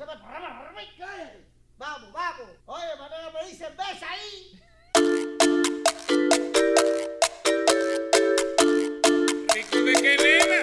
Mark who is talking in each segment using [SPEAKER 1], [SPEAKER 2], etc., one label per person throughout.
[SPEAKER 1] cállate. Vamos, vamos. Oye, Manera me dice, ves ahí.
[SPEAKER 2] ¿Rico de qué, nena?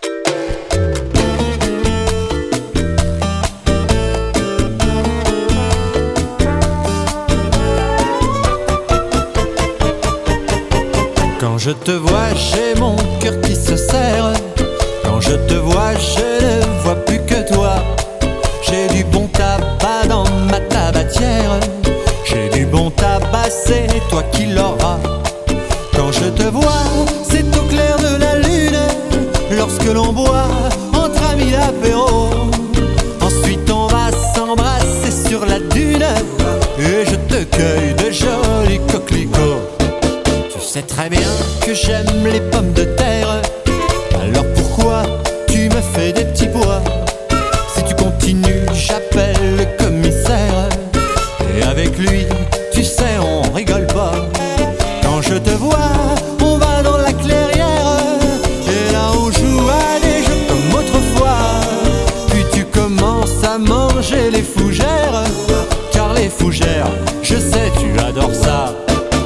[SPEAKER 3] Quand je te vois, j'ai mon cœur qui se serre. Quand je te vois, je ne vois plus que toi. J'ai du bon tabac dans ma tabatière. J'ai du bon tabac, c'est toi qui l'auras. Quand je te vois, c'est au clair de la lune. Lorsque l'on boit entre amis l'apéro. Ensuite on va s'embrasser sur la dune. Et je te cueille de jolis coquelicots. Tu sais très bien que j'aime les pommes de terre. Alors pourquoi tu me fais des petits pois? Si tu continues, j'appelle le commissaire. Et avec lui, tu sais, on rigole pas. Quand je te vois, on va dans la clairière. Et là on joue à des jeux comme autrefois. Puis tu commences à manger les fougères. Car les fougères, je sais, tu adores ça.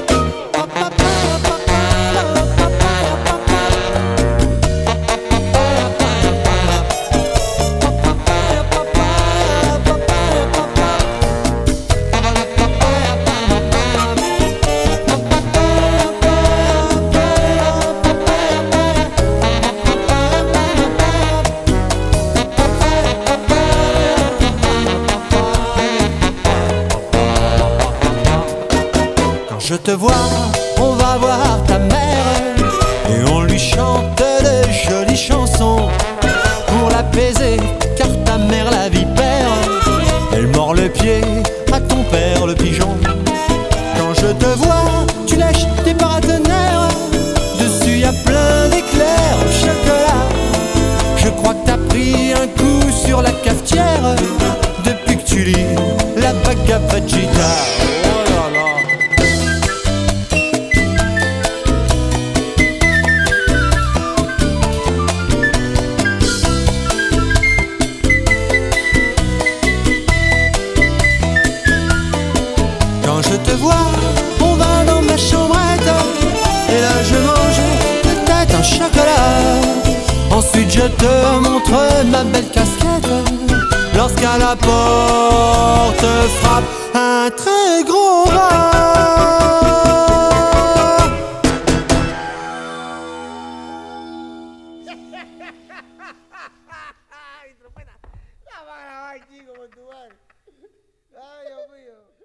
[SPEAKER 3] Je te vois, on va voir ta mère et on lui chante de jolies chansons pour l'apaiser, car ta mère la vipère, elle mord le pied à ton père le pigeon. Quand je te vois, tu lèches tes paratonnerres, dessus y a plein d'éclairs au chocolat. Je crois que t'as pris un coup sur la cafetière depuis que tu lis la Bhagavad Gita. Quand je te vois, on va dans ma chambrette. Et là je mange peut-être un chocolat. Ensuite je te montre ma belle casquette. Lorsqu'à la porte frappe un très gros rat.
[SPEAKER 1] Ay, trompeta. La van a grabar, chico, por tu madre. Ay, Dios mío.